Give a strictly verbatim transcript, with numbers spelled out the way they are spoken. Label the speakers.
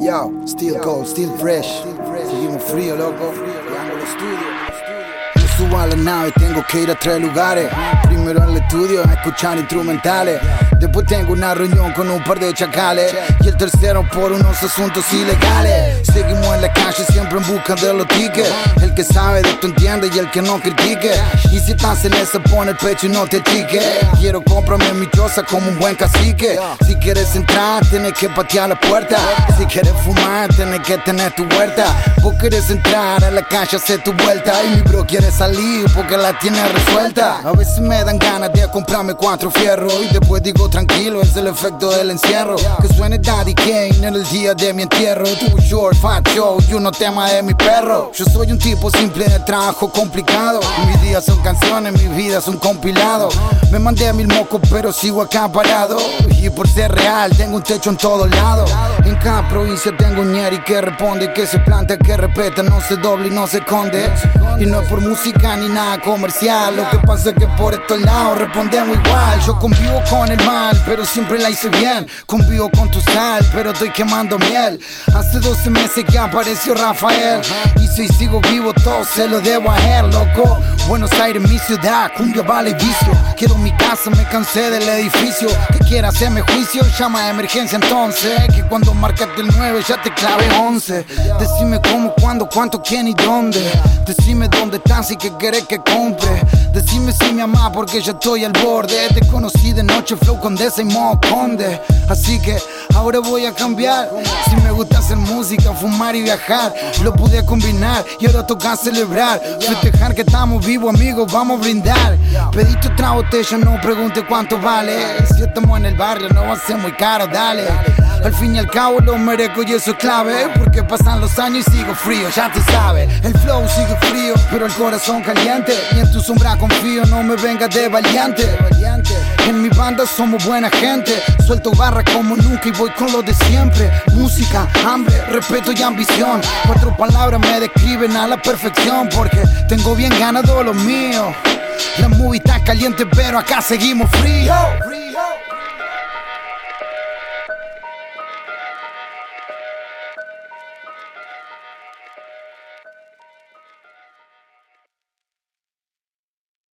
Speaker 1: Yo, still cold, still fresh. Seguimos frío, loco. Triángulo Studio. Yo subo a la nave, tengo que ir a tres lugares. Primero al estudio a escuchar instrumentales. Después tengo una reunión con un par de chacales. Y el tercero por unos asuntos ilegales. Seguimos en la calle siempre en busca de los tickets. El que sabe de esto entiende y el que no critique. Y si estás en esa pone el pecho y no te achiques. Quiero comprarme mi choza como un buen cacique. Si quieres entrar tenés que patear la puerta. Si quieres fumar tenés que tener tu huerta. Vos querés entrar a la calle, hacer tu vuelta. Y mi bro quiere salir porque la tiene resuelta. A veces me dan ganas de comprarme cuatro fierros. Y después digo tranquilo, es el efecto del encierro. Que suene Daddy Kane en el día de mi entierro. Too short, fat show y uno tema de mi perro. Yo soy un tipo simple de trabajo complicado. Mis días son canciones, mis vidas son compilados. Me mandé a mil mocos pero sigo acá parado. Y por ser real tengo un techo en todos lados. En cada provincia tengo un ñeri que responde, que se planta, que respeta, no se doble y no se esconde. Y no es por música ni nada comercial. Lo que pasa es que por estos lados respondemos igual. Yo convivo con el mal, pero siempre la hice bien. Convivo con tu sal, pero estoy quemando miel. Hace doce meses que apareció Rafael. Y si sigo vivo todo se lo debo a él, loco. Buenos Aires, mi ciudad, cumbia vale vicio. Quiero mi casa, me cansé del edificio. Que quiera hacerme juicio, llama a emergencia entonces. Que cuando marcaste el nueve ya te clavé once. Decime cómo, cuándo, cuánto, quién y dónde. Decime dónde estás y qué querés que compre. Decime si me amás porque ya estoy al borde. Te conocí de noche, flow condesa y modo conde. Así que ahora voy a cambiar. Si me gusta hacer música, fumar y viajar, lo pude combinar y ahora toca celebrar. Festejar que estamos vivos, amigos, vamos a brindar. Pediste otra botella, no pregunte cuánto vale. Si estamos en el barrio no va a ser muy caro, dale. Al fin y al cabo lo merezco y eso es clave. Porque pasan los años y sigo frío, ya te sabes. El flow sigue frío, pero el corazón caliente. Y en tu sombra confío, no me vengas de valiente. En mi banda somos buena gente. Suelto barra como nunca y voy con lo de siempre. Música, hambre, respeto y ambición. Cuatro palabras me describen a la perfección. Porque tengo bien ganado lo mío. La movie está caliente pero acá seguimos frío.